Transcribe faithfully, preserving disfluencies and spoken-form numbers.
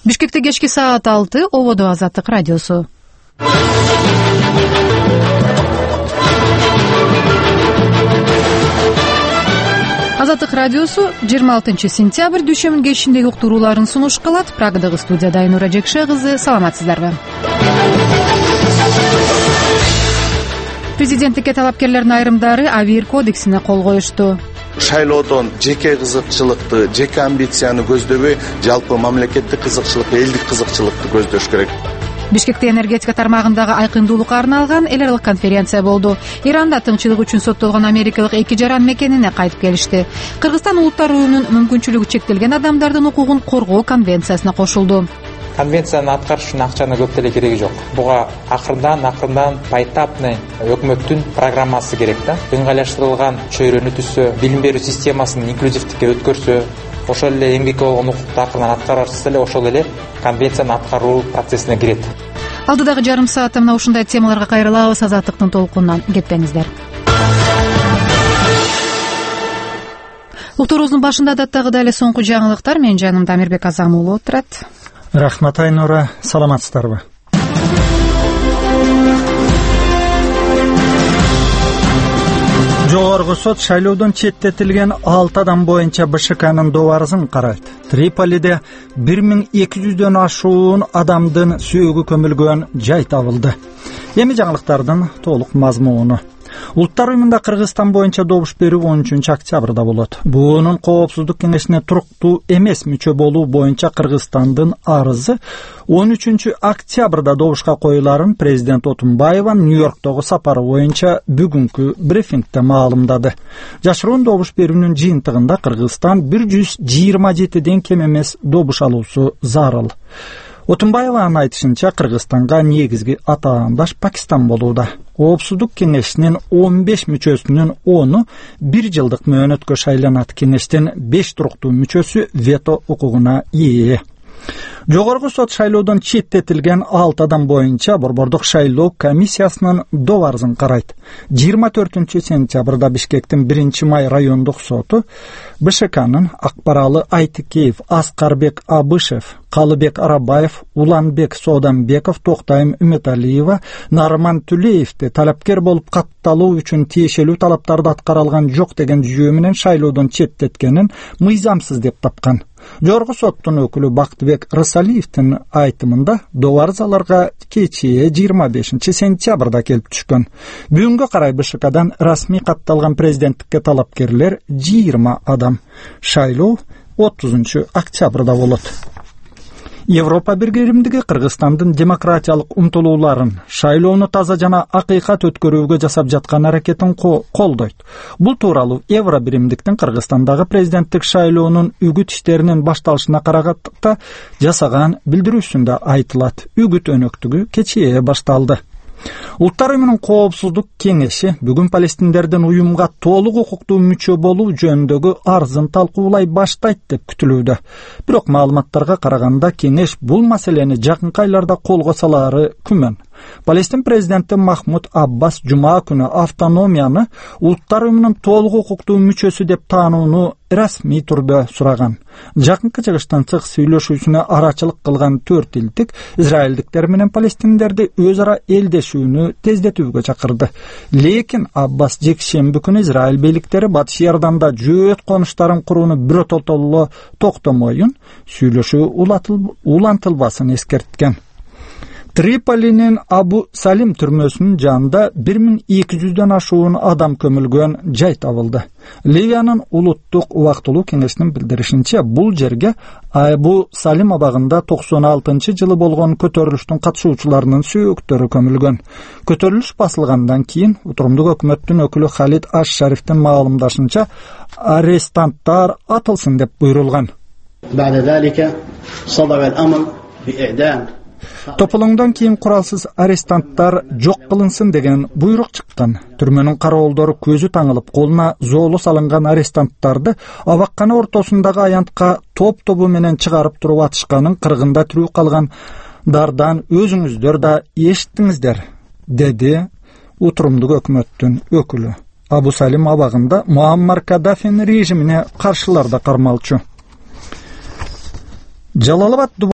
Бишкекте кечки саат алты, Ободо Азаттык радиосу. Азаттык радиосу жыйырма алтынчы сентябрь дүйшөмүн кечиндеги уктурууларын сунуш кылат. Прагадагы студияда Айнура Жекше кызы. Саламатсыздарбы? Президенттикке талапкерлердин айрымдары АВИР кодексине кол коюшту. Шайлоодон жеке кызыкчылыкты, жеке амбицияны көздөбөй, жалпы мамлекеттик кызыкчылык, элдик кызыкчылыкты көздөш керек. Бишкекте энергетика тармагындагы айкындуулукка арналган эл аралык конференция болду. Иранда тыңчылык үчүн соттолгон америкалык эки жаран мекенине кайтып келишти. Кыргызстан улуттар уюмунун мүмкүнчүлүгү чектелген адамдардын укугун коргоо конвенциясына кошулду. Конвенцияны аткарыш үчүн акчаны көп деле кереги жок. Буга акырындан акырындан поэтапный өкмөттүн программасы керек да. Ыңгайлаштырылган чөйрөнү түзсө, билим берүү системасын инклюзивдикке өткөрсө, ошол эле эмгекке болгон укукту акырынан аткарса эле ошол эле конвенцияны аткаруу процессине кирет. Алдыдагы жарым саатта мына ушундай темаларга кайрылабыз. Азаттыктын толкунунан кетпеңиздер. Уктуруубуздун башында адаттагыдай эле соңку жаңылыктар. Менин жанымда Амирбек Азам уулу отурат. Рахмат Айнура, саламатсыздарбы? Жогорку сот шайлоодон четтетилген алты адам боюнча БШКнын доо арызын карайт. Триполиде бир миң эки жүздөн ашуун адамдын сүйөгү көмүлгөн жай табылды. Эми жаңылыктардын толук мазмуну. Улуттар уюмунда Кыргызстан боюнча добуш берүү он үчүнчү октябрда болот. Буунун Коопсуздук кеңешине туруктуу эмес мүчө болуу боюнча Кыргызстандын арызы он үчүнчү октябрда добушка коюларын президент Отунбаева Нью-Йорктогу сапары боюнча бүгүнкү брифингде маалымдады. Жашыруун добуш берүүнүн жыйынтыгында Кыргызстан бир жүз жыйырма жетиден кем эмес добуш алуусу зарыл. Отунбаеванын айтышынча, Кыргызстанга негизги атаандаш Пакистан болууда. Коопсуздук кеңешинин он беш мүчөсүнүн ону бир жылдык мөөнөткө шайланат. Кеңештин беш туруктуу мүчөсү вето укугуна ээ. Жогорку сот шайлоодон четтетилген алты адам боюнча Борбордук шайлоо комиссиясынын доо арызын карайт. жыйырма төртүнчү сентябрда Бишкектин биринчи май райондук соту БШКнын Акбаралы Айтыкеев, Аскарбек Абышев, Калыбек Арабаев, Уланбек Сооданбеков, Токтайым Үмөталиева, Нарман Түлеевди талапкер болуп катталуу үчүн тиешелүү талаптарды аткара алган жок деген жүйө менен шайлоодон четтеткенин мыйзамсыз деп тапкан. Жогорку соттун өкүлү Бактыбек Рысалиевдин айтымында доо арызаларга кечээ жыйырма бешинчи сентябрда келип түшкөн. Бүгүнгө карай БШКдан расмий катталган президенттикке талапкерлер жыйырма адам. Шайлоо отузунчу октябрда болот. Европа Биргеримдиги Кыргызстандын демократиялык умтулууларын, шайлоону таза жана акыйкат өткөрүүгө жасап жаткан аракетин колдойт. Бул тууралуу Евро Биримдиктин Кыргызстандагы президенттик шайлоонун үгүт иштеринин башталышына караганда жасаган билдирүүсүндө айтылат. Үгүт өнөктүгү кечээ башталды. Улуттар уюмунун Коопсуздук кеңеши бүгүн палестиндердин уюмга толук укуктуу мүчө болуу жөнүндөгү арызын талкуулай баштайт деп күтүлүүдө. Бирок маалыматтарга караганда кеңеш бул маселени жакынкы айларда колго салаары күмөн. Палестин президенти Махмуд Аббас жума күнү автономияны улуттар уюмунун толук укуктуу мүчөсү деп таанууну расмий турда сураган. Жакынкы чыгыштан чык сүйлөшүүсүнө арачылык кылган төрт элдик израилдиктер менен палестиндерди өз ара элдешүүнү тездетүүгө чакырды. Лекин Аббас жекшемби күнү Израиль бийликтери Батыш Иорданда жөөт конуштарын курууну биротоло токтомоюн, сүйлөшүү улантылбасын эскерткен. Триполинин Абу Салим түрмөсүнүн жанында бир миң эки жүздөн ашуун адам көмүлгөн жай табылды. Ливиянын улуттук убактылуу кеңешинин билдиришинче, бул жерге Абу Салим абагында токсон алтынчы жылы болгон көтөрүлүштүн катышуучуларынын сүйөктөрү көмүлгөн. Көтөрүлүш басылгандан кийин утурумдук өкмөттүн өкүлү Халид Аш-Шарифтин маалымдашынча, арестанттар атылсын деп буйрулган. Тополоңдон кийин куралсыз арестанттар жок кылынсын деген буйрук чыккан. Түрмөнүн кароолдору көзү таңылып, колуна зоолу салынган арестанттарды абаккана ортосундагы аянтка топ-тобу менен чыгарып туруп атышканын кыргында тирүү калгандардан өзүңүздөр да эшиттиңиздер, деди утурумдук өкмөттүн өкүлү. Абу Салим абагында Муаммар Каддафинин режимине каршылар да кармалчу. Жалалабад